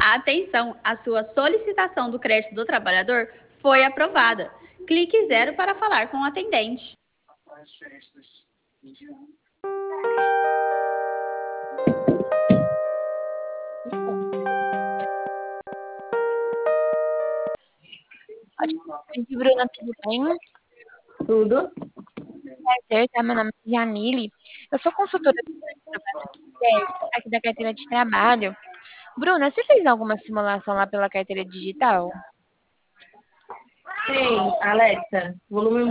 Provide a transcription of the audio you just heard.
Atenção, a sua solicitação do crédito do trabalhador foi aprovada. Clique 0 para falar com o atendente. Oi, Bruna, tudo bem? Tudo? Prazer, tá? Meu nome é Janile. Eu sou consultora de trabalho aqui da carteira de trabalho. Bruna, você fez alguma simulação lá pela carteira digital? Sim, Alexa, volume